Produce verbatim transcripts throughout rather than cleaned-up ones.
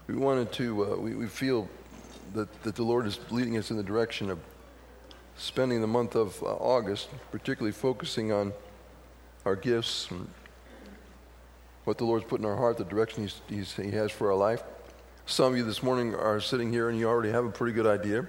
we wanted to, uh, we, we feel that, that the Lord is leading us in the direction of spending the month of uh, August, particularly focusing on our gifts and what the Lord's put in our heart, the direction he's, he's, He has for our life. Some of you this morning are sitting here and you already have a pretty good idea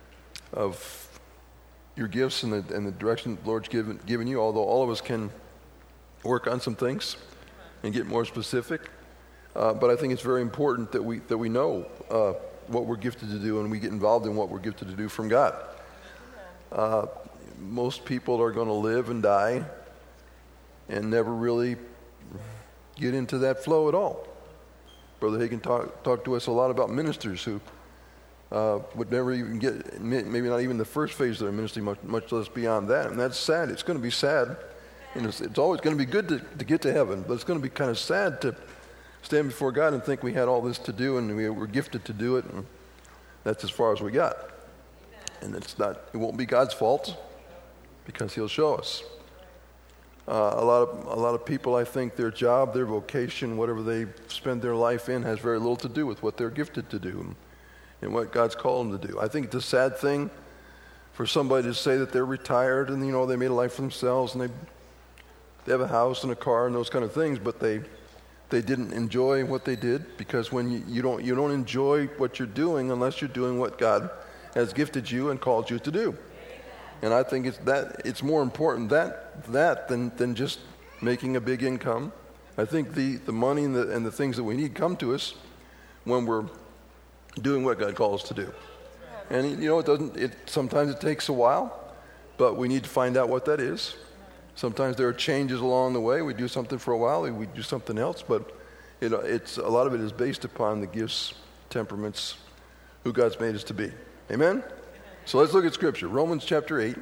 of your gifts and the, and the direction the Lord's given, given you, although all of us can work on some things and get more specific. Uh, but I think it's very important that we that we know uh, what we're gifted to do and we get involved in what we're gifted to do from God. Uh, most people are going to live and die and never really get into that flow at all. Brother Hagin talk, talked to us a lot about ministers who uh, would never even get, maybe not even the first phase of their ministry, much, much less beyond that. And that's sad. It's going to be sad. And it's, it's always going to be good to, to get to heaven, but it's going to be kind of sad to stand before God and think we had all this to do and we were gifted to do it, and that's as far as we got. And it's not, it won't be God's fault because He'll show us. Uh, a lot of a lot of people, I think, their job, their vocation, whatever they spend their life in, has very little to do with what they're gifted to do and, and what God's called them to do. I think it's a sad thing for somebody to say that they're retired and, you know, they made a life for themselves and they they have a house and a car and those kind of things, but they they didn't enjoy what they did, because when you, you don't you don't enjoy what you're doing unless you're doing what God has gifted you and called you to do. And I think it's that it's more important that that than than just making a big income. I think the, the money and the and the things that we need come to us when we're doing what God calls us to do. And you know, it doesn't it sometimes it takes a while, but we need to find out what that is. Sometimes there are changes along the way. We do something for a while, we do something else, but it, it's a lot of it is based upon the gifts, temperaments, who God's made us to be. Amen? So let's look at Scripture. Romans chapter eight,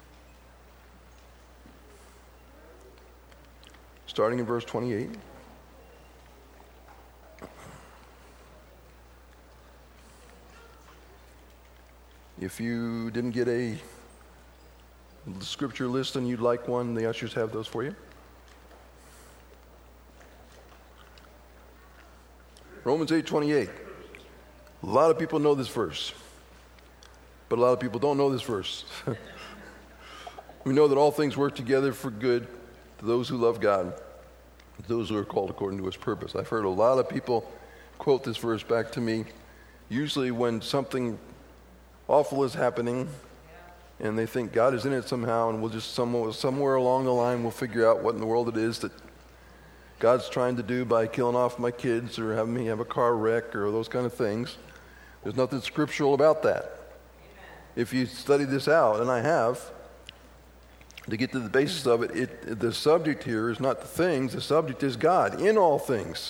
starting in verse twenty-eight. If you didn't get a Scripture list and you'd like one, the ushers have those for you. Romans eight twenty-eight. A lot of people know this verse, but a lot of people don't know this verse. We know that all things work together for good to those who love God, to those who are called according to His purpose. I've heard a lot of people quote this verse back to me, usually when something awful is happening and they think God is in it somehow, and we'll just somewhere, somewhere along the line we'll figure out what in the world it is that God's trying to do by killing off my kids or having me have a car wreck or those kind of things. There's nothing scriptural about that. Amen. If you study this out, and I have, to get to the basis of it, it, the subject here is not the things, the subject is God in all things.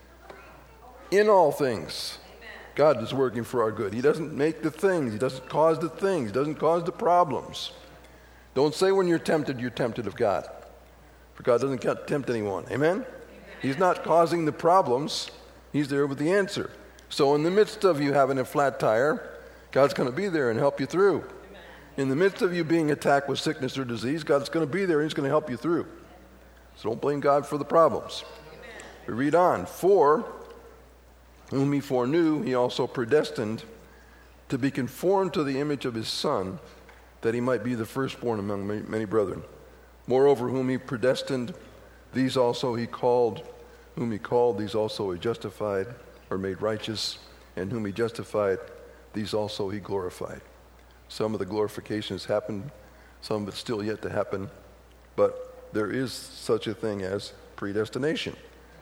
In all things. God is working for our good. He doesn't make the things. He doesn't cause the things. He doesn't cause the problems. Don't say when you're tempted, you're tempted of God. For God doesn't tempt anyone. Amen? Amen? He's not causing the problems. He's there with the answer. So in the midst of you having a flat tire, God's going to be there and help you through. Amen. In the midst of you being attacked with sickness or disease, God's going to be there and He's going to help you through. So don't blame God for the problems. Amen. We read on. For whom He foreknew, He also predestined to be conformed to the image of His Son, that He might be the firstborn among many, many brethren. Moreover, whom He predestined, these also He called. Whom He called, these also He justified, or made righteous. And whom He justified, these also He glorified. Some of the glorification has happened, some of it's still yet to happen, but there is such a thing as predestination.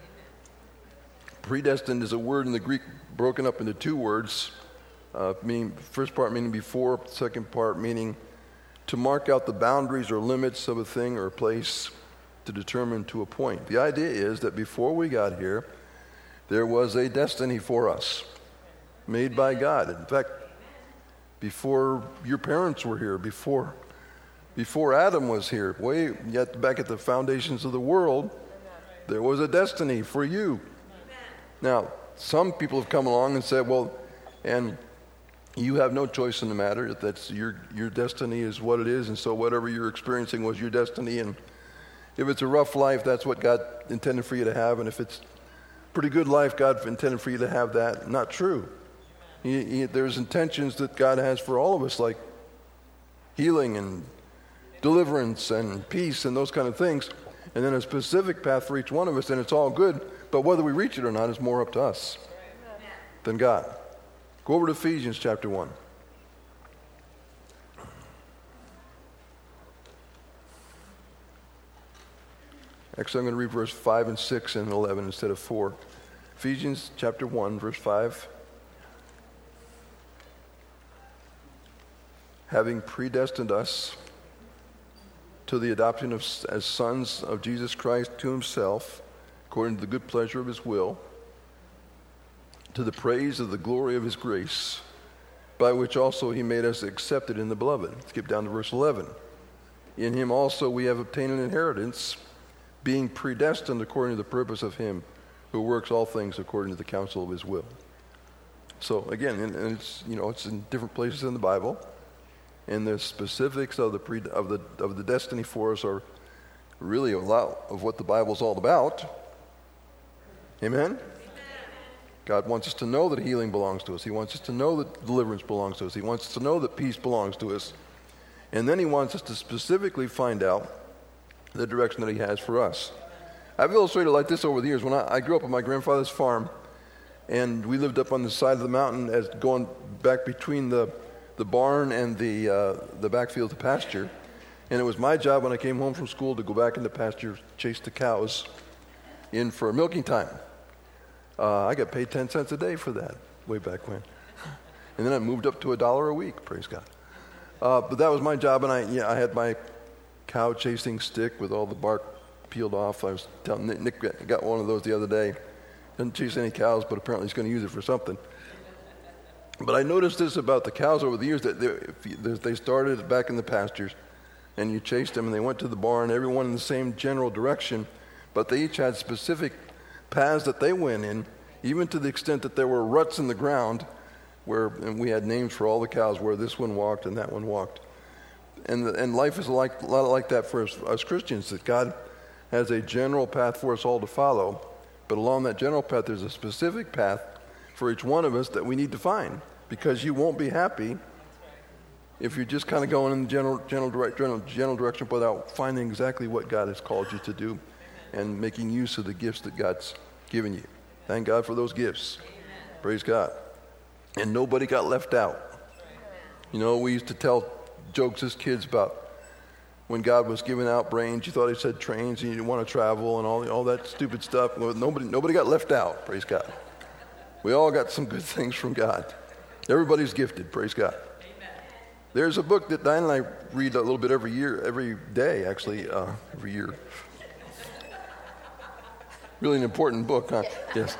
Predestined is a word in the Greek broken up into two words, uh, meaning first part meaning before, second part meaning to mark out the boundaries or limits of a thing or a place, to determine to a point. The idea is that before we got here, there was a destiny for us made by God. In fact, before your parents were here, before before Adam was here, way yet back at the foundations of the world, there was a destiny for you. Now, some people have come along and said, well, and you have no choice in the matter. That's your your destiny is what it is, and so whatever you're experiencing was your destiny. And if it's a rough life, that's what God intended for you to have. And if it's pretty good life, God intended for you to have that. Not true. He, he, there's intentions that God has for all of us, like healing and deliverance and peace and those kind of things. And then a specific path for each one of us, and it's all good. But whether we reach it or not is more up to us than God. Go over to Ephesians chapter one. Actually, I'm going to read verse five and six and eleven instead of four. Ephesians chapter one, verse five. Having predestined us to the adoption of as sons of Jesus Christ to himself, according to the good pleasure of his will, to the praise of the glory of his grace, by which also he made us accepted in the beloved. Skip down to verse eleven. In him also we have obtained an inheritance, being predestined according to the purpose of him who works all things according to the counsel of his will. So again, and, and it's you know it's in different places in the Bible, and the specifics of the pre, of the of the destiny for us are really a lot of what the Bible's all about. Amen? Amen. God wants us to know that healing belongs to us. He wants us to know that deliverance belongs to us. He wants us to know that peace belongs to us. And then he wants us to specifically find out the direction that he has for us. I've illustrated like this over the years. When I, I grew up on my grandfather's farm, and we lived up on the side of the mountain as going back between the, the barn and the, uh, the backfield to pasture. And it was my job when I came home from school to go back into pasture, chase the cows in for milking time. Uh, I got paid ten cents a day for that way back when. And then I moved up to a dollar a week, praise God. Uh, but that was my job, and I, yeah, I had my cow chasing stick with all the bark peeled off. I was telling Nick, Nick got one of those the other day. Didn't chase any cows, but apparently he's going to use it for something. But I noticed this about the cows over the years, that they, if you, they started back in the pastures, and you chased them, and they went to the barn, everyone in the same general direction, but they each had specific paths that they went in, even to the extent that there were ruts in the ground, where and we had names for all the cows, where this one walked and that one walked. And, the, and life is like, a lot like that for us, us Christians, that God has a general path for us all to follow, but along that general path there's a specific path for each one of us that we need to find, because you won't be happy if you're just kind of going in the general, general, direct, general, general direction without finding exactly what God has called you to do and making use of the gifts that God's given you. Thank God for those gifts. Amen. Praise God. And nobody got left out. You know, we used to tell jokes as kids about when God was giving out brains, you thought he said trains and you didn't want to travel and all, all that stupid stuff. Nobody, nobody got left out, praise God. We all got some good things from God. Everybody's gifted, praise God. Amen. There's a book that Diane and I read a little bit every year, every day actually, uh, every year. Really an important book, huh? Yes.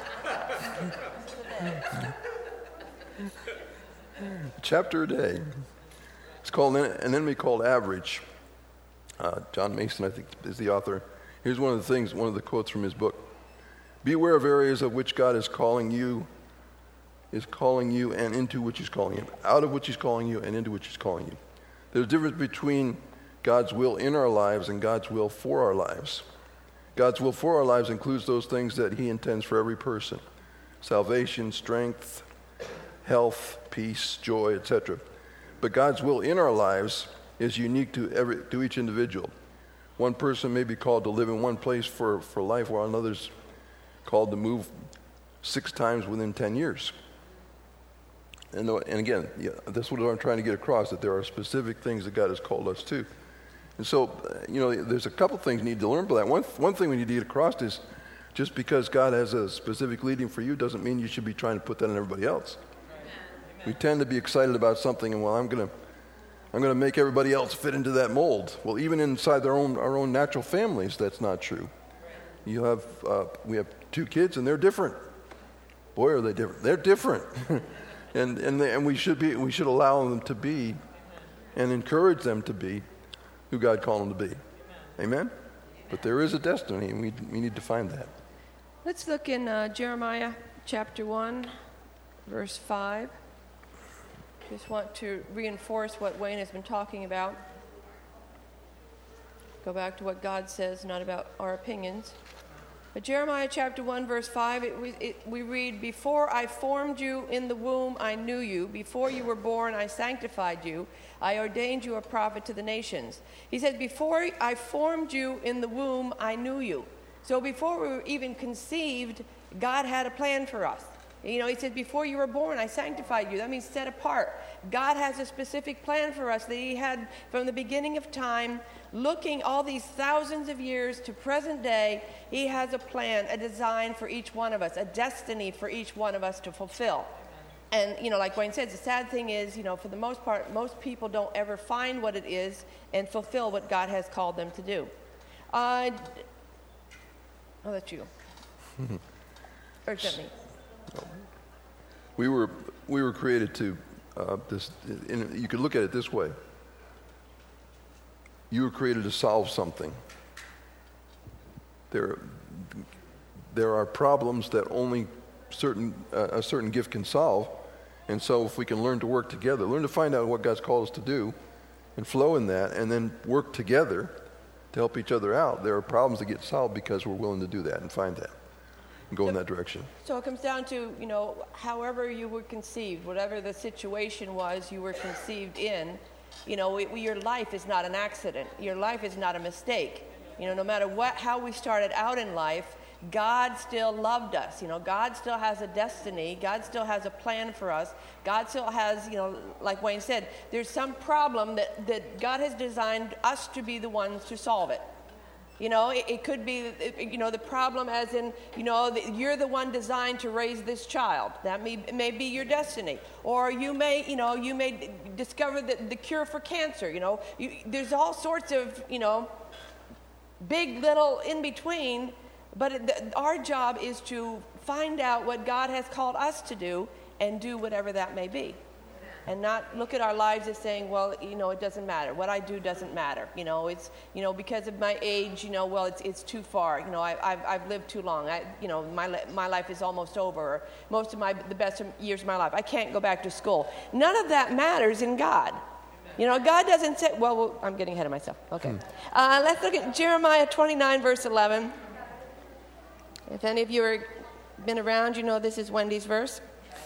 Chapter a day. It's called An Enemy Called Average. Uh, John Mason, I think, is the author. Here's one of the things, one of the quotes from his book. Beware of areas of which God is calling you, is calling you and into which he's calling you. Out of which he's calling you and into which he's calling you. There's a difference between God's will in our lives and God's will for our lives. God's will for our lives includes those things that he intends for every person. Salvation, strength, health, peace, joy, et cetera. But God's will in our lives is unique to every to each individual. One person may be called to live in one place for, for life, while another's called to move six times within ten years. And, and again, yeah, that's what I'm trying to get across, that there are specific things that God has called us to. And so, you know, there's a couple things you need to learn by that. One, one thing we need to get across is just because God has a specific leading for you doesn't mean you should be trying to put that on everybody else. We tend to be excited about something, and well, I'm going to I'm going to make everybody else fit into that mold. Well, even inside their own our own natural families, that's not true. You have uh, we have two kids, and they're different. Boy, are they different! They're different, and and they, and we should be we should allow them to be, and encourage them to be, who God called them to be. Amen. But there is a destiny, and we we need to find that. Let's look in uh, Jeremiah chapter one, verse five. Just want to reinforce what Wayne has been talking about. Go back to what God says, not about our opinions. But Jeremiah chapter one, verse five, it, we- it, we read, "Before I formed you in the womb, I knew you. Before you were born, I sanctified you. I ordained you a prophet to the nations." He says, before I formed you in the womb, I knew you. So before we were even conceived, God had a plan for us. You know, he said, before you were born, I sanctified you. That means set apart. God has a specific plan for us that he had from the beginning of time, looking all these thousands of years to present day. He has a plan, a design for each one of us, a destiny for each one of us to fulfill. And, you know, like Wayne says, the sad thing is, you know, for the most part, most people don't ever find what it is and fulfill what God has called them to do. Uh, oh, that's you. Or is that me? We were we were created to uh, this. In, you could look at it this way. You were created to solve something. There, there are problems that only certain uh, a certain gift can solve, and so if we can learn to work together, learn to find out what God's called us to do, and flow in that, and then work together to help each other out, there are problems that get solved because we're willing to do that and find that. Go in that direction. So it comes down to, you know, however you were conceived, whatever the situation was you were conceived in, you know, it, your life is not an accident. Your life is not a mistake. You know, no matter what, how we started out in life, God still loved us. You know, God still has a destiny. God still has a plan for us. God still has, you know, like Wayne said, there's some problem that, that God has designed us to be the ones to solve it. You know, it, it could be, you know, the problem as in, you know, the, you're the one designed to raise this child. That may, may be your destiny. Or you may, you know, you may discover the, the cure for cancer. You know, you, there's all sorts of, you know, big, little, in between. But it, the, our job is to find out what God has called us to do and do whatever that may be. And not look at our lives as saying, well, you know, it doesn't matter. What I do doesn't matter. You know, it's, you know, because of my age, you know, well, it's it's too far. You know, I, I've I've lived too long. I, you know, my my life is almost over. Or most of my the best years of my life. I can't go back to school. None of that matters in God. You know, God doesn't say. Well, well I'm getting ahead of myself. Okay, hmm. uh, let's look at Jeremiah twenty-nine, verse eleven. If any of you have been around, you know this is Wendy's verse.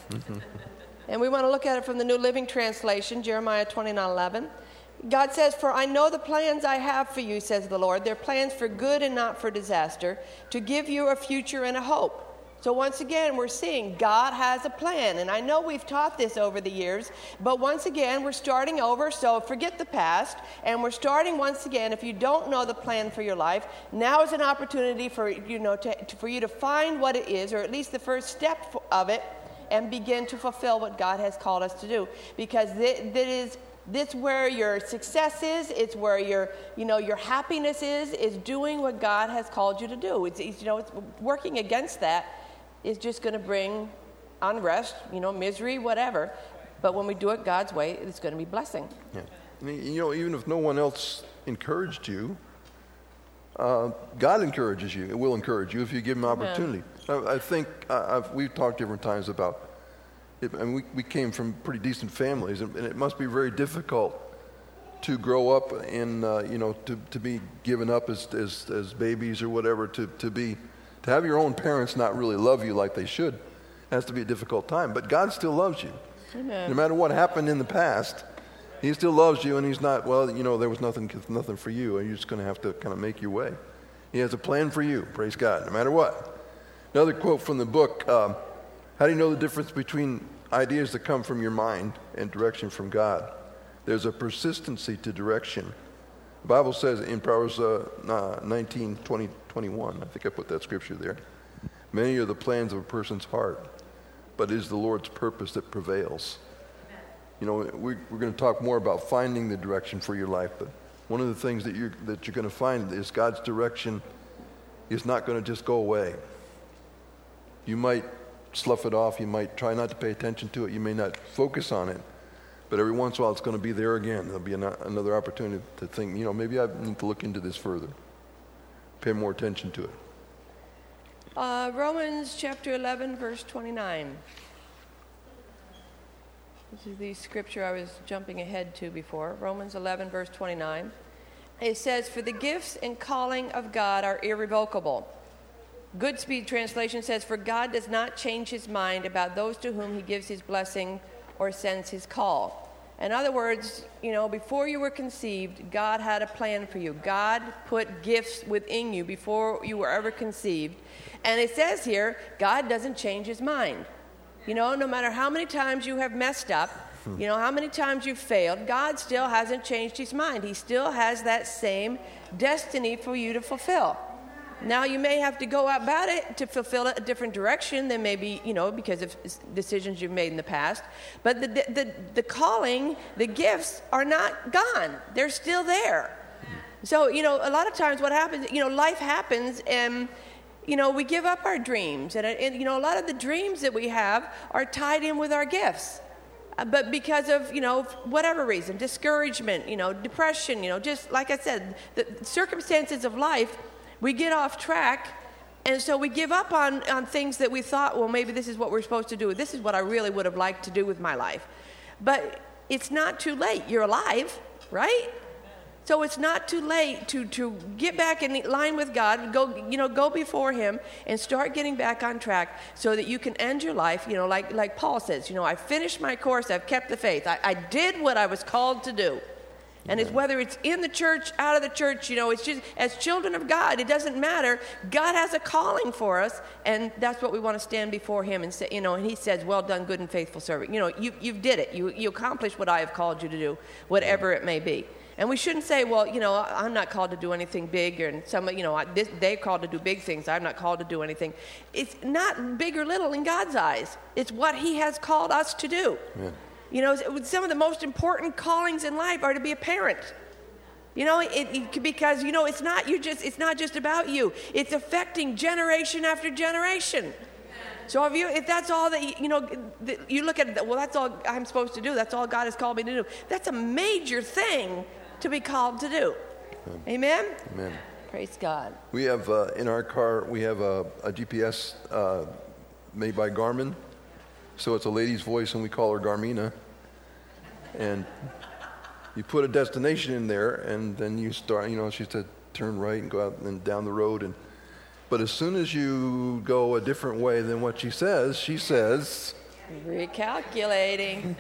And we want to look at it from the New Living Translation, Jeremiah twenty-nine eleven. God says, "For I know the plans I have for you, says the Lord. They're plans for good and not for disaster, to give you a future and a hope." So once again, we're seeing God has a plan. And I know we've taught this over the years, but once again, we're starting over. So forget the past, and we're starting once again. If you don't know the plan for your life, now is an opportunity for, you know, to, to, for you to find what it is, or at least the first step of it, and begin to fulfill what God has called us to do. Because that, that is this where your success is, it's where your, you know, your happiness is, is doing what God has called you to do. It's, it's you know, it's working against that is just going to bring unrest, you know, misery, whatever. But when we do it God's way, it's going to be blessing. Yeah. I mean, you know, even if no one else encouraged you, uh, God encourages you. It will encourage you if you give him opportunity. I, I think uh, I've, we've talked different times about it, and we, we came from pretty decent families, and, and it must be very difficult to grow up in, uh, you know, to, to be given up as, as as babies or whatever, to, to be, to have your own parents not really love you like they should. It has to be a difficult time, but God still loves you. Amen. No matter what happened in the past, he still loves you, and he's not, well, you know, there was nothing nothing for you, and you're just going to have to kind of make your way. He has a plan for you, praise God, no matter what. Another quote from the book, um, how do you know the difference between ideas that come from your mind and direction from God? There's a persistency to direction. The Bible says in Proverbs uh, nineteen, twenty, twenty-one, I think I put that scripture there, many are the plans of a person's heart, but it is the Lord's purpose that prevails. You know, we, we're going to talk more about finding the direction for your life, but one of the things that you're, that you're going to find is God's direction is not going to just go away. You might slough it off, you might try not to pay attention to it, you may not focus on it, but every once in a while it's going to be there again. There'll be an, another opportunity to think, you know, maybe I need to look into this further, pay more attention to it. Uh, Romans chapter eleven, verse twenty-nine. This is the scripture I was jumping ahead to before. Romans eleven, verse twenty-nine. It says, "For the gifts and calling of God are irrevocable." Good Speed Translation says, "For God does not change his mind about those to whom he gives his blessing or sends his call." In other words, you know, before you were conceived, God had a plan for you. God put gifts within you before you were ever conceived. And it says here, God doesn't change his mind. You know, no matter how many times you have messed up, you know, how many times you've failed, God still hasn't changed his mind. He still has that same destiny for you to fulfill. Now, you may have to go about it to fulfill it a different direction than maybe, you know, because of decisions you've made in the past. But the, the, the calling, the gifts are not gone. They're still there. So, you know, a lot of times what happens, you know, life happens and, you know, we give up our dreams. And, and you know, a lot of the dreams that we have are tied in with our gifts. But because of, you know, whatever reason, discouragement, you know, depression, you know, just like I said, the circumstances of life, we get off track, and so we give up on, on things that we thought, well, maybe this is what we're supposed to do. This is what I really would have liked to do with my life. But it's not too late. You're alive, right? So it's not too late to, to get back in line with God, go, you know, go before him and start getting back on track so that you can end your life, you know, like, like Paul says, you know, I finished my course, I've kept the faith. I, I did what I was called to do. And it's whether it's in the church, out of the church, you know, it's just, as children of God, it doesn't matter. God has a calling for us, and that's what we want to stand before him and say, you know, and he says, well done, good and faithful servant. You know, you, you did it. You, you accomplished what I have called you to do, whatever it may be. And we shouldn't say, well, you know, I'm not called to do anything big, and some, you know, this, they're called to do big things. I'm not called to do anything. It's not big or little in God's eyes. It's what he has called us to do. Yeah. You know, some of the most important callings in life are to be a parent. You know, it, it, because, you know, it's not you just it's not just about you. It's affecting generation after generation. So if you if that's all that, you know, you look at it, well, that's all I'm supposed to do. That's all God has called me to do. That's a major thing to be called to do. Amen? Amen. Praise God. We have, uh, in our car, we have a, a G P S uh, made by Garmin. So it's a lady's voice, and we call her Garmina. And you put a destination in there, and then you start, you know, she said, turn right and go out and then down the road. And but as soon as you go a different way than what she says, she says, recalculating.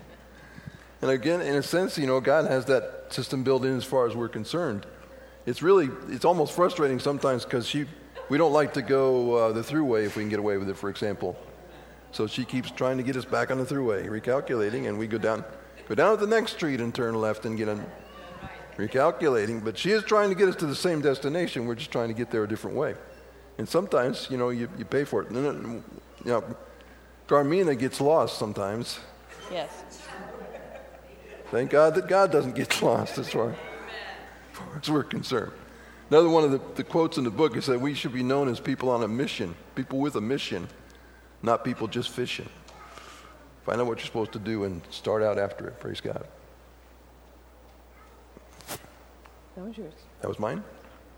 And again, in a sense, you know, God has that system built in as far as we're concerned. It's really, it's almost frustrating sometimes because she, we don't like to go uh, the throughway if we can get away with it, for example. So she keeps trying to get us back on the throughway, recalculating, and we go down go down at the next street and turn left and get on recalculating. But she is trying to get us to the same destination. We're just trying to get there a different way. And sometimes, you know, you, you pay for it. And then, you know, Garmina gets lost sometimes. Yes. Thank God that God doesn't get lost as far, as far as we're concerned. Another one of the, the quotes in the book is that we should be known as people on a mission, people with a mission. Not people just fishing. Find out what you're supposed to do and start out after it. Praise God. That was yours. That was mine?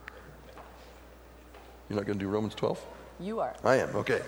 You're not going to do Romans twelve? You are. I am, okay.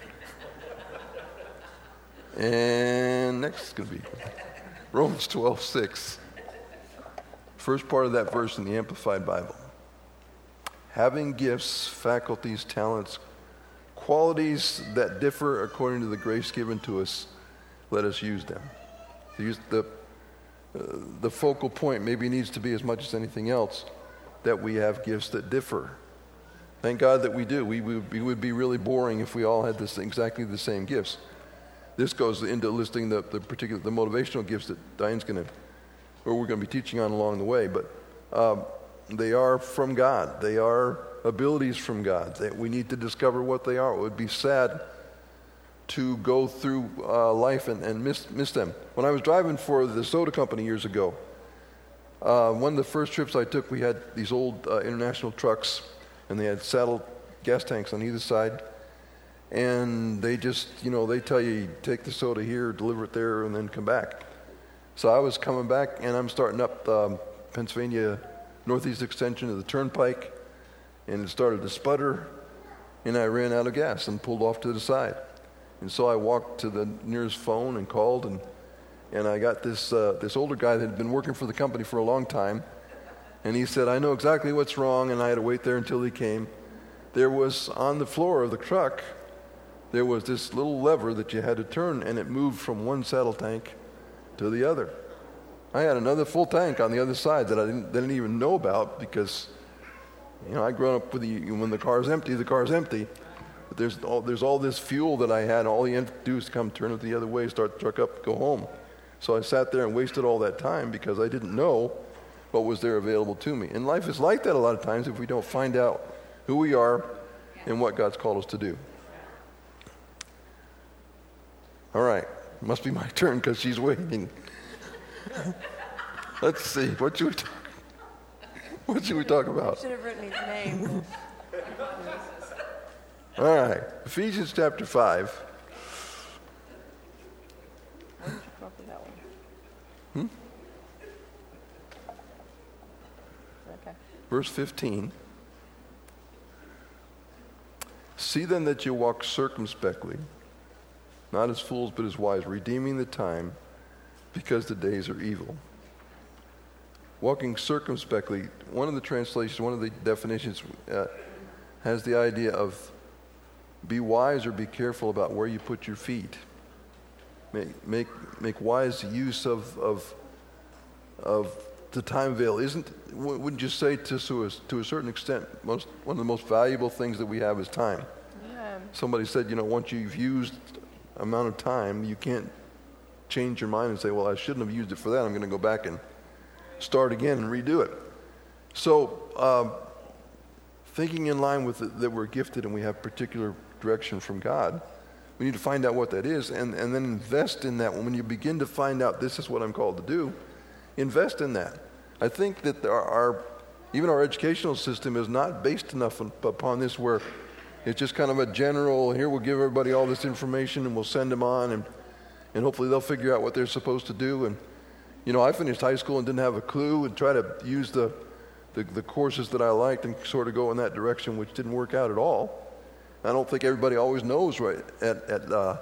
And next is going to be Romans twelve six. First part of that verse in the Amplified Bible. Having gifts, faculties, talents, qualities that differ according to the grace given to us, let us use them. Use the, uh, the focal point maybe needs to be, as much as anything else, that we have gifts that differ. Thank God that we do. We would, we would be really boring if we all had this exactly the same gifts. This goes into listing the, the particular the motivational gifts that Diane's going to, or we're going to be teaching on along the way. But um, they are from God. They are abilities from God. That we need to discover what they are. It would be sad to go through uh, life and, and miss, miss them. When I was driving for the soda company years ago, uh, one of the first trips I took, we had these old uh, international trucks, and they had saddle gas tanks on either side. And they just, you know, they tell you, take the soda here, deliver it there, and then come back. So I was coming back, and I'm starting up um, Pennsylvania Northeast Extension of the Turnpike, and it started to sputter, and I ran out of gas and pulled off to the side. And so I walked to the nearest phone and called, and and I got this uh, this older guy that had been working for the company for a long time, and he said, I know exactly what's wrong, and I had to wait there until he came. there was on the floor of the truck, there was this little lever that you had to turn, and it moved from one saddle tank to the other. I had another full tank on the other side that I didn't, didn't even know about because, you know, I grew up with the, when the car's empty, the car's empty. But there's all, there's all this fuel that I had, and all you have to do is come turn it the other way, start the truck up, go home. So I sat there and wasted all that time because I didn't know what was there available to me. And life is like that a lot of times if we don't find out who we are and what God's called us to do. All right, must be my turn because she's waiting. Let's see, what should we talk, what should we talk about? I should have written his name. All right, Ephesians chapter five. Why did you come up with that one? Hmm? Okay. Verse fifteen. See then that you walk circumspectly, not as fools but as wise, redeeming the time, because the days are evil. Walking circumspectly, one of the translations, one of the definitions uh, has the idea of be wise or be careful about where you put your feet. Make make make wise use of of of the time veil. Isn't wouldn't you say to to a, to a certain extent most one of the most valuable things that we have is time? Yeah. Somebody said, you know, once you've used amount of time, you can't change your mind and say, well, I shouldn't have used it for that. I'm going to go back and start again and redo it. So um, thinking in line with the, that we're gifted and we have particular direction from God, we need to find out what that is and, and then invest in that. When you begin to find out this is what I'm called to do, invest in that. I think that our, our even our educational system is not based enough upon this where it's just kind of a general, here we'll give everybody all this information and we'll send them on and and hopefully they'll figure out what they're supposed to do. And, you know, I finished high school and didn't have a clue and try to use the, the, the courses that I liked and sort of go in that direction, which didn't work out at all. I don't think everybody always knows right at, at uh,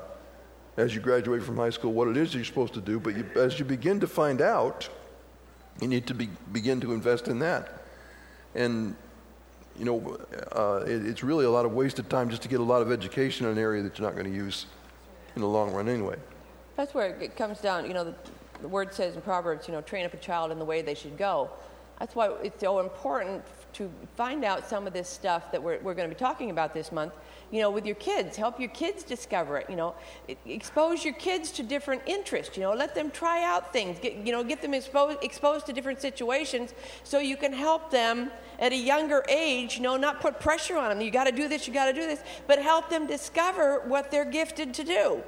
as you graduate from high school what it is you're supposed to do, but you, as you begin to find out, you need to be, begin to invest in that. And, you know, uh, it, it's really a lot of wasted time just to get a lot of education in an area that you're not going to use in the long run anyway. That's where it comes down, you know, the, the word says in Proverbs, you know, train up a child in the way they should go. That's why it's so important to find out some of this stuff that we're, we're going to be talking about this month, you know, with your kids. Help your kids discover it, you know. It, expose your kids to different interests, you know. Let them try out things, get, you know, get them exposed, exposed to different situations so you can help them at a younger age, you know, not put pressure on them. You got to do this, you got to do this, but help them discover what they're gifted to do.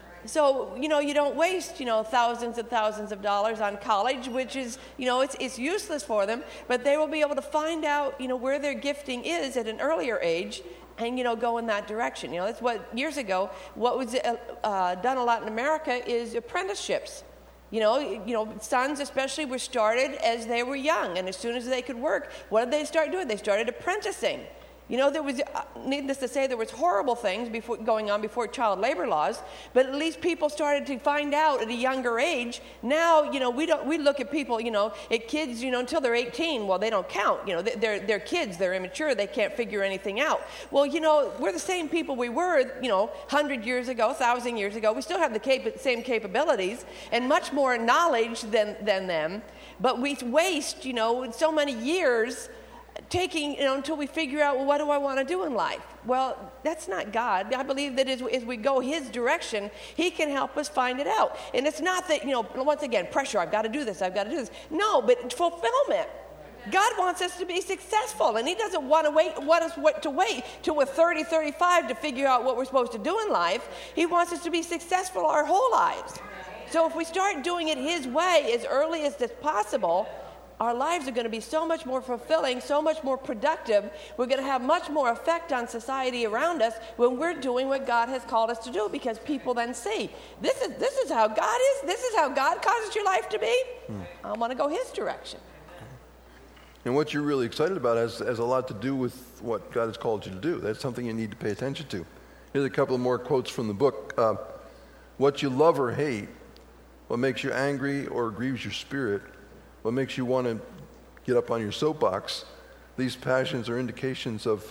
So, you know, you don't waste, you know, thousands and thousands of dollars on college, which is, you know, it's it's useless for them, but they will be able to find out, you know, where their gifting is at an earlier age and, you know, go in that direction. You know, that's what, years ago, what was uh, uh, done a lot in America is apprenticeships. You know, you know, sons especially were started as they were young, and as soon as they could work, what did they start doing? They started apprenticing. You know, there was, uh, needless to say, there was horrible things before, going on before child labor laws, but at least people started to find out at a younger age. Now, you know, we don't, we look at people, you know, at kids, you know, until they're eighteen, well, they don't count. You know, they're, they're kids, they're immature, they can't figure anything out. Well, you know, we're the same people we were, you know, one hundred years ago, one thousand years ago. We still have the cap- same capabilities and much more knowledge than, than them, but we waste, you know, so many years taking, you know, until we figure out, well, what do I want to do in life? Well, that's not God. I believe that as, as we go His direction, He can help us find it out. And it's not that, you know, once again, pressure, I've got to do this, I've got to do this. No, but fulfillment. God wants us to be successful, and He doesn't want to wait, want us to wait till we're thirty, thirty-five to figure out what we're supposed to do in life. He wants us to be successful our whole lives. So if we start doing it His way as early as possible, our lives are going to be so much more fulfilling, so much more productive. We're going to have much more effect on society around us when we're doing what God has called us to do, because people then see, this is this is how God is, this is how God causes your life to be. Hmm. I want to go His direction. And what you're really excited about has, has a lot to do with what God has called you to do. That's something you need to pay attention to. Here's a couple of more quotes from the book. Uh, what you love or hate, what makes you angry or grieves your spirit, what makes you want to get up on your soapbox, these passions are indications of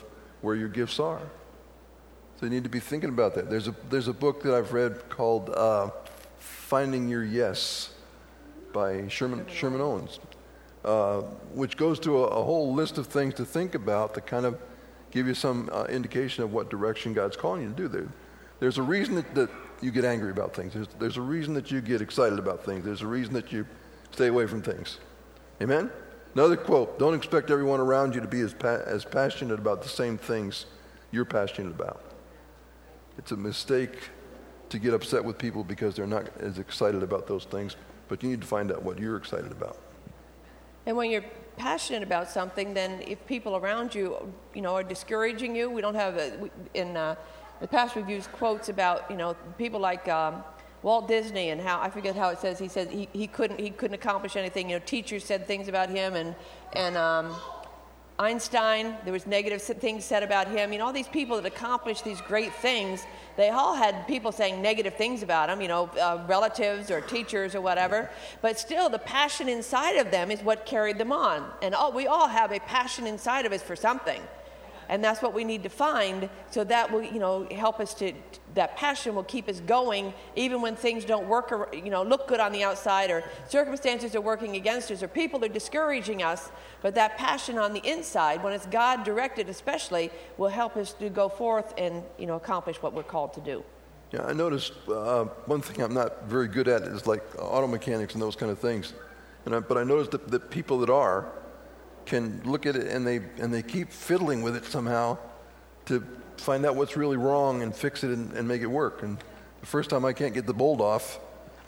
where your gifts are. So you need to be thinking about that. There's a there's a book that I've read called uh, Finding Your Yes by Sherman Sherman Owens, uh, which goes to a, a whole list of things to think about to kind of give you some uh, indication of what direction God's calling you to do. There, there's a reason that, that you get angry about things. There's, there's a reason that you get excited about things. There's a reason that you stay away from things. Amen? Another quote, don't expect everyone around you to be as pa- as passionate about the same things you're passionate about. It's a mistake to get upset with people because they're not as excited about those things, but you need to find out what you're excited about. And when you're passionate about something, then if people around you, you know, are discouraging you, we don't have a, we, in uh, the past we've used quotes about, you know, people like um, Walt Disney and how, I forget how it says, he said he, he couldn't he couldn't accomplish anything. You know, teachers said things about him, and and um, Einstein, there was negative things said about him. You know, all these people that accomplished these great things, they all had people saying negative things about them, you know, uh, relatives or teachers or whatever. But still, the passion inside of them is what carried them on. And all, we all have a passion inside of us for something. And that's what we need to find, so that will, you know, help us to, that passion will keep us going even when things don't work, or, you know, look good on the outside, or circumstances are working against us, or people are discouraging us. But that passion on the inside, when it's God directed especially, will help us to go forth and, you know, accomplish what we're called to do. Yeah, I noticed uh, one thing I'm not very good at is like auto mechanics and those kind of things. And I, but I noticed that the people that are can look at it and they and they keep fiddling with it somehow to find out what's really wrong and fix it and, and make it work. And the first time I can't get the bolt off,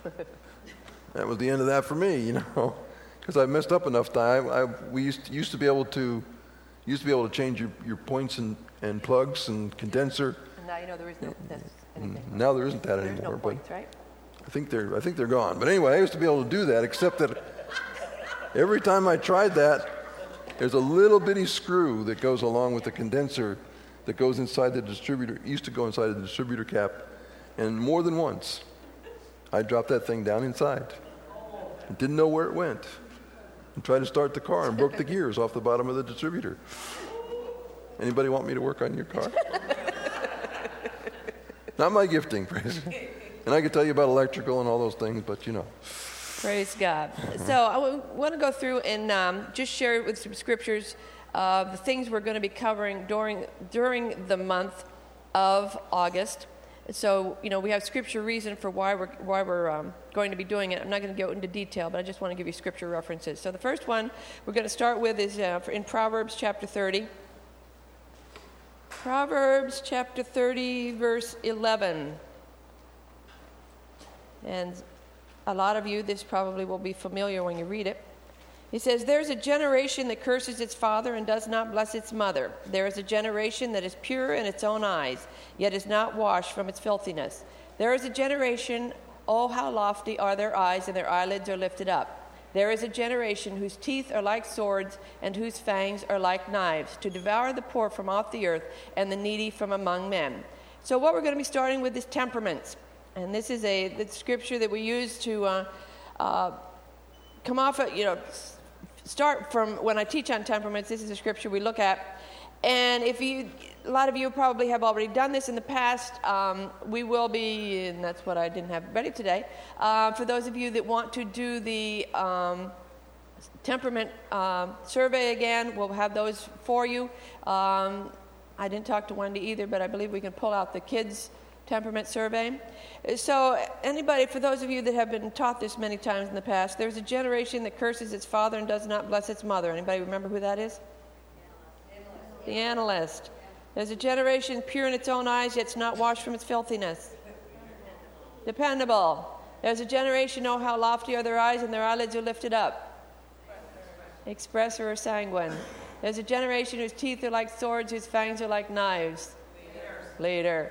that was the end of that for me, you know, because I messed up enough time. I, we used to, used to be able to used to be able to change your, your points and, and plugs and condenser. And now you know there is no that's anything. Now there isn't that There's anymore. no points, right? I think they're I think they're gone. But anyway, I used to be able to do that, except that every time I tried that, there's a little bitty screw that goes along with the condenser that goes inside the distributor, used to go inside the distributor cap, and more than once, I dropped that thing down inside and didn't know where it went, and tried to start the car and broke the gears off the bottom of the distributor. Anybody want me to work on your car? Not my gifting, praise. And I could tell you about electrical and all those things, but you know. Praise God. So I w- want to go through and um, just share with some scriptures uh, the things we're going to be covering during during the month of August. So, you know, we have scripture reason for why we're why we're um, going to be doing it. I'm not going to go into detail, but I just want to give you scripture references. So the first one we're going to start with is uh, in Proverbs chapter thirty. Proverbs chapter thirty, verse eleven. And a lot of you, this probably will be familiar when you read it. He says, there's a generation that curses its father and does not bless its mother. There is a generation that is pure in its own eyes, yet is not washed from its filthiness. There is a generation, oh, how lofty are their eyes, and their eyelids are lifted up. There is a generation whose teeth are like swords and whose fangs are like knives, to devour the poor from off the earth and the needy from among men. So what we're going to be starting with is temperaments. And this is a the scripture that we use to uh, uh, come off, of, you know, start from when I teach on temperaments. This is a scripture we look at. And if you, a lot of you probably have already done this in the past. Um, we will be, and that's what I didn't have ready today. Uh, for those of you that want to do the um, temperament uh, survey again, we'll have those for you. Um, I didn't talk to Wendy either, but I believe we can pull out the kids' temperament survey. So anybody, for those of you that have been taught this many times in the past, there's a generation that curses its father and does not bless its mother. Anybody remember who that is? The analyst. There's a generation pure in its own eyes, yet it's not washed from its filthiness. Dependable. There's a generation, oh, how lofty are their eyes, and their eyelids are lifted up. Expressor or sanguine. There's a generation whose teeth are like swords, whose fangs are like knives. Later.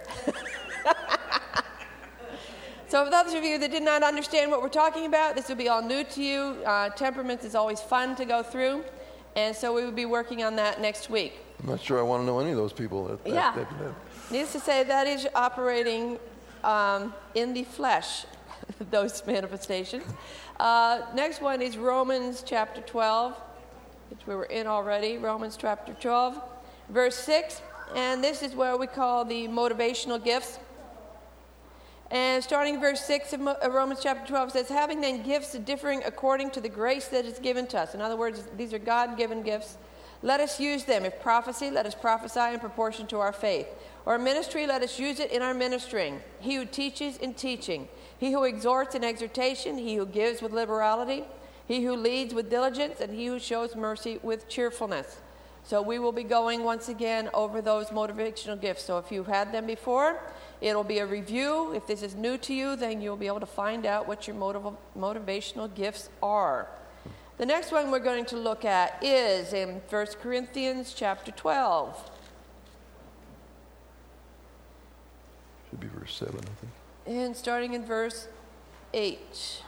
So for those of you that did not understand what we're talking about, this will be all new to you. Uh, temperaments is always fun to go through, and so we will be working on that next week. I'm not sure I want to know any of those people. That, that, yeah. that, that. Needless to say, that is operating um, in the flesh, those manifestations. Uh, next one is Romans chapter twelve, which we were in already. Romans chapter twelve, verse six. and this is where we call the motivational gifts. And starting in verse six of Romans chapter twelve says, having then gifts differing according to the grace that is given to us. In other words, these are God-given gifts. Let us use them. If prophecy, let us prophesy in proportion to our faith. Or ministry, let us use it in our ministering. He who teaches in teaching. He who exhorts in exhortation. He who gives with liberality. He who leads with diligence. And he who shows mercy with cheerfulness. So we will be going once again over those motivational gifts. So if you've had them before, it'll be a review. If this is new to you, then you'll be able to find out what your motiv- motivational gifts are. The next one we're going to look at is in First Corinthians chapter twelve. Should be verse seven, I think. And starting in verse eight.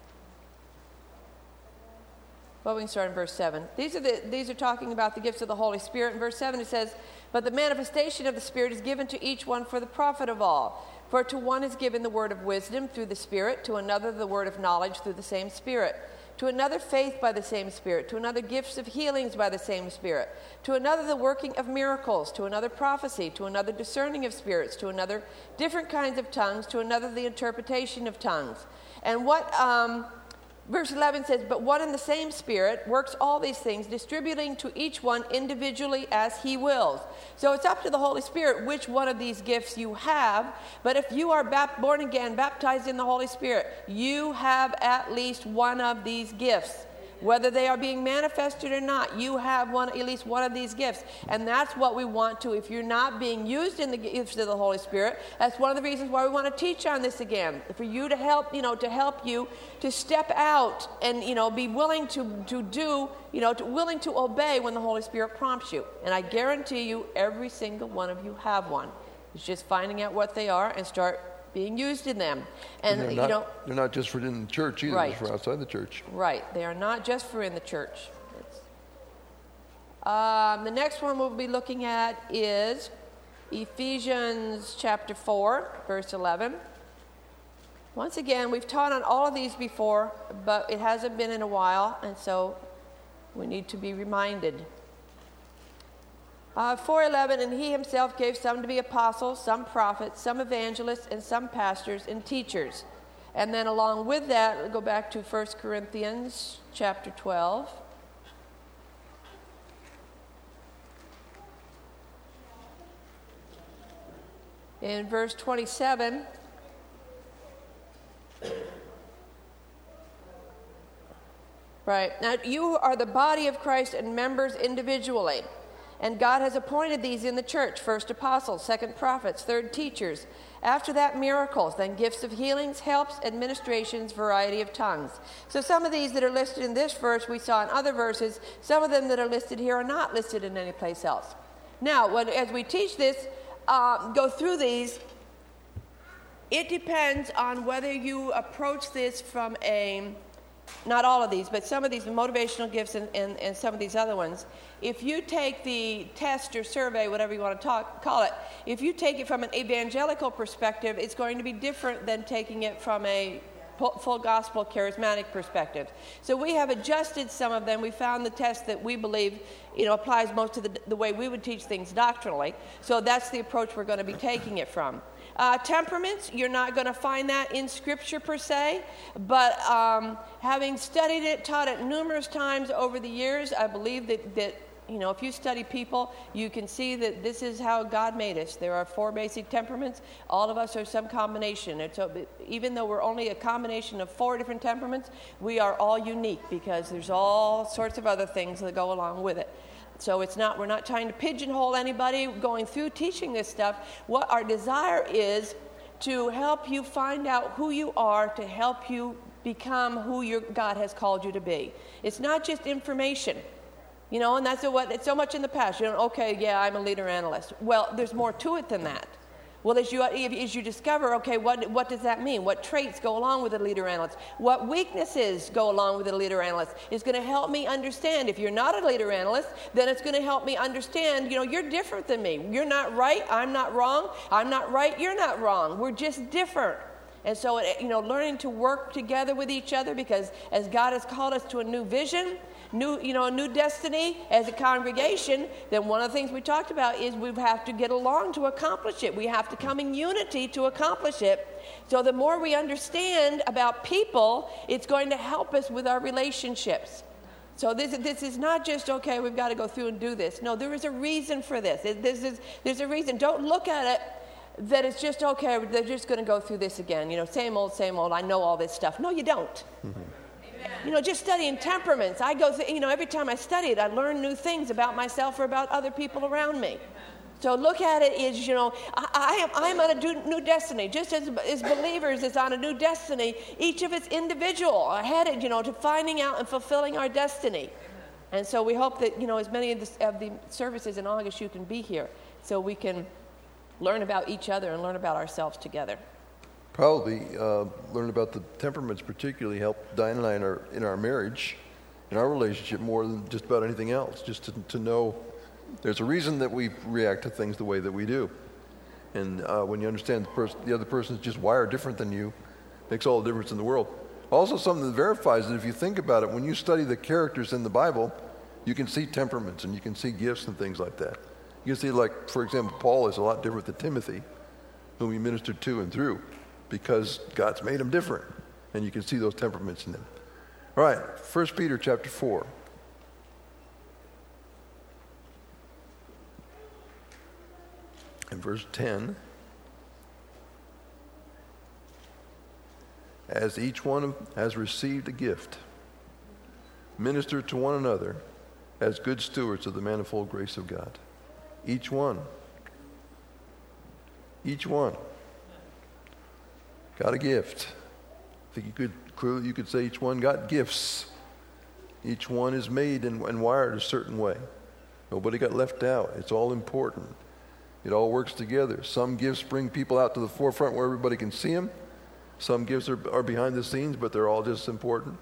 Well, we can start in verse seven. These are, the, these are talking about the gifts of the Holy Spirit. In verse seven it says, but the manifestation of the Spirit is given to each one for the profit of all. For to one is given the word of wisdom through the Spirit, to another the word of knowledge through the same Spirit, to another faith by the same Spirit, to another gifts of healings by the same Spirit, to another the working of miracles, to another prophecy, to another discerning of spirits, to another different kinds of tongues, to another the interpretation of tongues. And what um, verse eleven says, but one and the same Spirit works all these things, distributing to each one individually as he wills. So it's up to the Holy Spirit which one of these gifts you have. But if you are bap- born again, baptized in the Holy Spirit, you have at least one of these gifts. Whether they are being manifested or not, you have one, at least one of these gifts. And that's what we want to, if you're not being used in the gifts of the Holy Spirit, that's one of the reasons why we want to teach on this again. For you to help, you know, to help you to step out and, you know, be willing to, to do, you know, to, willing to obey when the Holy Spirit prompts you. And I guarantee you, every single one of you have one. It's just finding out what they are and start being used in them. And, and you not, know, they're not just for in the church either, right. They're for outside the church. Right. They are not just for in the church. Um, the next one we'll be looking at is Ephesians chapter four, verse eleven. Once again, we've taught on all of these before, but it hasn't been in a while, and so we need to be reminded. Uh, four eleven, and he himself gave some to be apostles, some prophets, some evangelists, and some pastors and teachers. And then along with that, we'll go back to First Corinthians chapter twelve. In verse twenty-seven, right, now you are the body of Christ and members individually. And God has appointed these in the church, first apostles, second prophets, third teachers. After that, miracles, then gifts of healings, helps, administrations, variety of tongues. So some of these that are listed in this verse we saw in other verses. Some of them that are listed here are not listed in any place else. Now, when, as we teach this, uh, go through these, it depends on whether you approach this from a, not all of these, but some of these motivational gifts and, and, and some of these other ones. If you take the test or survey, whatever you want to talk, call it, if you take it from an evangelical perspective, it's going to be different than taking it from a full gospel charismatic perspective. So we have adjusted some of them. We found the test that we believe, you know, applies most to the, the way we would teach things doctrinally. So that's the approach we're going to be taking it from. Uh, temperaments, you're not going to find that in Scripture per se, but um, having studied it, taught it numerous times over the years, I believe that, that, you know, if you study people, you can see that this is how God made us. There are four basic temperaments. All of us are some combination. And so even though we're only a combination of four different temperaments, we are all unique because there's all sorts of other things that go along with it. So it's not, we're not trying to pigeonhole anybody going through teaching this stuff. What our desire is to help you find out who you are, to help you become who your God has called you to be. It's not just information, you know, and that's what it's so much in the past. You know, okay, yeah, I'm a leader analyst. Well, there's more to it than that. Well, as you, as you discover, okay, what, what does that mean? What traits go along with a leader analyst? What weaknesses go along with a leader analyst? It's going to help me understand. If you're not a leader analyst, then it's going to help me understand, you know, you're different than me. You're not right, I'm not wrong. I'm not right, you're not wrong. We're just different. And so, it, you know, learning to work together with each other, because as God has called us to a new vision, new, you know, a new destiny as a congregation, then one of the things we talked about is we have to get along to accomplish it. We have to come in unity to accomplish it. So the more we understand about people, it's going to help us with our relationships. So this, this is not just, okay, we've got to go through and do this. No, there is a reason for this. This is, there's a reason. Don't look at it that it's just, okay, they're just going to go through this again. You know, same old, same old, I know all this stuff. No, you don't. Mm-hmm. You know, just studying temperaments. I go through, you know, every time I study it, I learn new things about myself or about other people around me. So look at it as, you know, I, I am I am on a new destiny. Just as, as believers is on a new destiny, each of us individual are headed, you know, to finding out and fulfilling our destiny. And so we hope that, you know, as many of the, of the services in August you can be here so we can learn about each other and learn about ourselves together. Probably uh, learn about the temperaments particularly help Diane and I in our, in our marriage, in our relationship, more than just about anything else, just to, to know there's a reason that we react to things the way that we do. And uh, when you understand the, pers- the other person is just wired different than you, makes all the difference in the world. Also, something that verifies that if you think about it, when you study the characters in the Bible, you can see temperaments and you can see gifts and things like that. You can see, like, for example, Paul is a lot different than Timothy, whom he ministered to and through, because God's made him different. And you can see those temperaments in them. All right, First Peter chapter four. In verse ten, as each one has received a gift, minister to one another as good stewards of the manifold grace of God. Each one. Each one got a gift. I think you could clearly you could say each one got gifts. Each one is made and, and wired a certain way. Nobody got left out. It's all important. It all works together. Some gifts bring people out to the forefront where everybody can see them. Some gifts are, are behind the scenes, but they're all just important.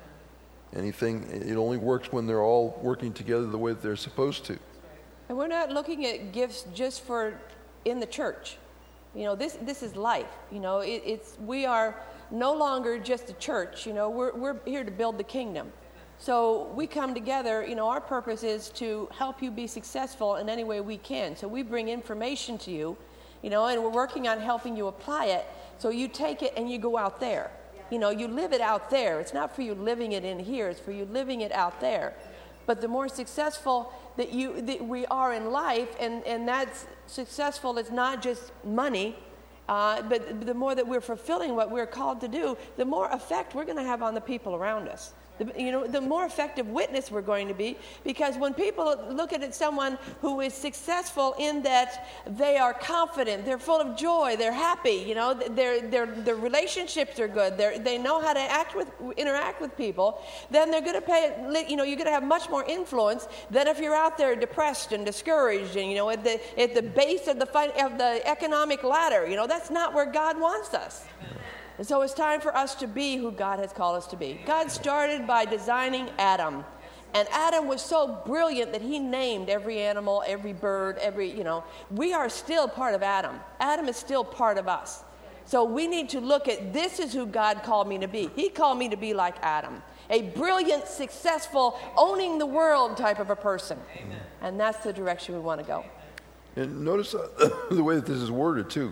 Anything, it only works when they're all working together the way that they're supposed to. And we're not looking at gifts just for in the church. You know, this this is life. You know, it, it's we are no longer just a church. You know, we're we're here to build the kingdom. So we come together, you know, our purpose is to help you be successful in any way we can. So we bring information to you, you know, and we're working on helping you apply it. So you take it and you go out there. You know, you live it out there. It's not for you living it in here. It's for you living it out there. But the more successful that you that we are in life, and, and that's successful, it's not just money, uh, but the more that we're fulfilling what we're called to do, the more effect we're going to have on the people around us. The, you know, the more effective witness we're going to be, because when people look at it, someone who is successful in that they are confident, they're full of joy, they're happy, you know, their their their relationships are good, they they know how to act with interact with people, then they're going to pay. You know, you're going to have much more influence than if you're out there depressed and discouraged, and you know, at the at the base of the of the economic ladder. You know, that's not where God wants us. And so it's time for us to be who God has called us to be. God started by designing Adam. And Adam was so brilliant that he named every animal, every bird, every, you know. We are still part of Adam. Adam is still part of us. So we need to look at, this is who God called me to be. He called me to be like Adam. A brilliant, successful, owning the world type of a person. Amen. And that's the direction we want to go. And notice uh, the way that this is worded, too.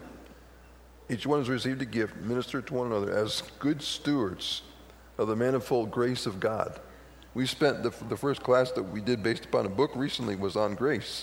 Each one has received a gift, minister to one another as good stewards of the manifold grace of God. We spent the, the first class that we did based upon a book recently was on grace.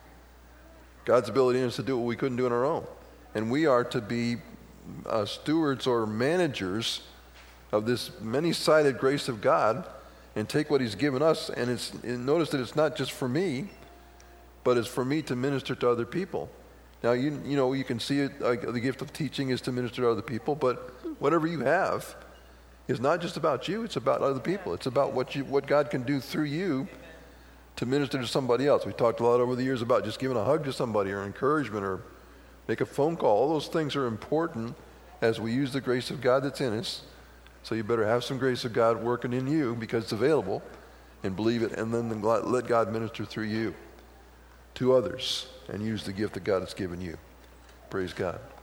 God's ability in us to do what we couldn't do on our own. And we are to be uh, stewards or managers of this many-sided grace of God and take what he's given us. And, it's, and notice that it's not just for me, but it's for me to minister to other people. Now, you you know, you can see it, uh, the gift of teaching is to minister to other people, but whatever you have is not just about you, it's about other people. It's about what you what God can do through you to minister to somebody else. We talked a lot over the years about just giving a hug to somebody or encouragement or make a phone call. All those things are important as we use the grace of God that's in us. So you better have some grace of God working in you because it's available, and believe it, and then let God minister through you to others and use the gift that God has given you. Praise God.